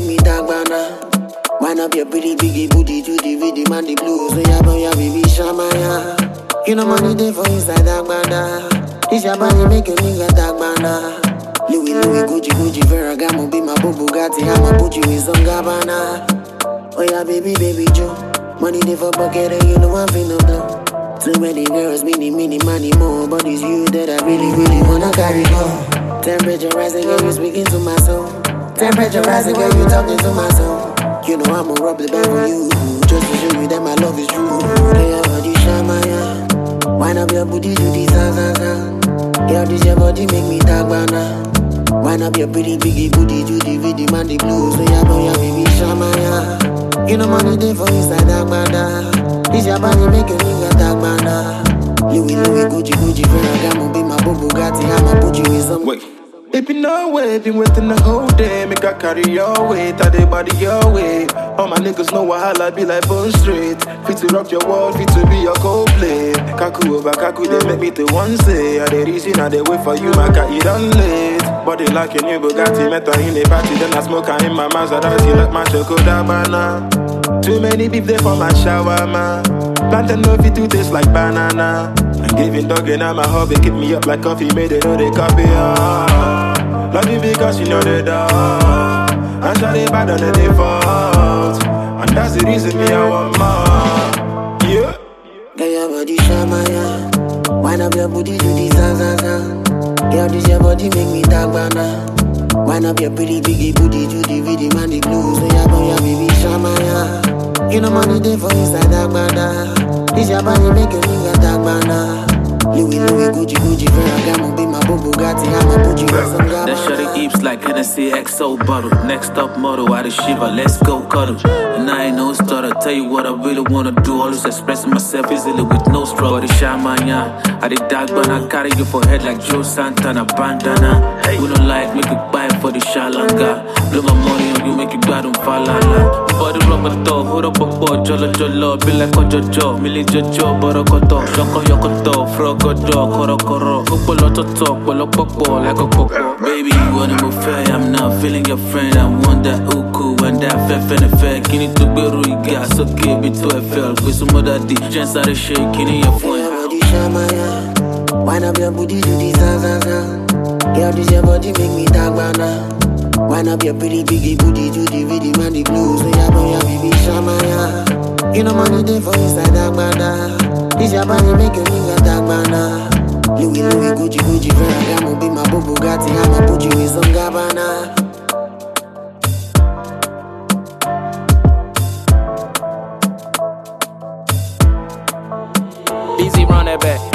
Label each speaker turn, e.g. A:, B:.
A: make me talk banana. Wind up your pretty biggie booty to the rhythm and the blues. So ya boy, ya baby shamaya. You know money day for inside that banana. This your body make a nigga talk banana. Louis, Gucci, Ferragamo, be my Bugatti. I'ma put you in some Gabbana. Oh yeah, baby, Joe. Money day for bucket and you know I'm finna blow. Too many girls, many, money more. But it's you that I really wanna carry on. Temperature rising, girl, you speaking to my soul. Temperature rising, girl, you talking to my soul. You know I'ma rub the back on you, just to show you that my love is true. They have body shamaya. Wind up your booty, do the zang. Girl, this your body make me talk banana. Wind up your pretty biggie booty, do the rhythm and the blues. So ya boy, ya baby shamaya. You know money day for inside that banana. This your body make a nigga talk banana. Louis, Gucci, Ferragamo, be my Bugatti. I'ma put you in some.
B: Wait. Baby, no way, been waiting the whole day. Make I carry your weight, tie the body your way. All my niggas know I be like bone straight. Fit to rock your world, fit to be your Coldplay. Kaku over Kaku, they make me the one say. I the reason I they wait for you, my cat, you done late. Body like a new Bugatti, meta in the party. Then I smoke her in my Maserati like my Chokodabana. Too many beef there for my shawarma. Plantain no fit to taste like banana. And giving dog and I'm a hobby, keep me up like coffee, made it know they copy. Love you because you know the dog. And shot it bad on the default. And that's the reason me I want more. Yeah.
A: Girl, your body shamaya. Wind up your booty, do the zang. Girl, this your body make me talk banana. Wind up your pretty biggie booty, do the rhythm and the blues. So ya boy, ya baby shamaya. You know money day for inside that banana. This your body make a nigga talk banana. Louis, Gucci, Ferragamo, be my Bugatti. I'ma put you in some Gabbana.
C: That shorty eeps like Hennessy XO bottle. Next up model, out of Shiva, let's go cuddle. And I ain't no starter, tell you what I really wanna do. Always expressing myself easily with no struggle. The shamanya, I did dark but I carry you for head like Joe Santana bandana. We don't like, make it buy for the shalanga. Blow my money on you, make you bad on falala. Body rubber dog, hold up a boy, jolo, be like a jojo, milli jojo, borokoto, shoko yokoto, frogodo, koro, upoloto talk, polo like a coco. Baby, you wanna move fair, I'm not feeling your friend, I want that uku, and that fair, kini to be rude, gas, okay, be to FL, with some other D, chance out of shake, kini your friend.
A: Wind up your booty, do the zang. Girl, this your body make me talk banana. Wind up your pretty biggie booty, do the rhythm and the blues. So ya boy, ya baby shamaya. You know money day for inside that banana. This your body make a nigga talk banana. Louis, Gucci, Ferragamo, be my Bugatti. I'ma put you in some Gabbana.
D: Easy, run that back.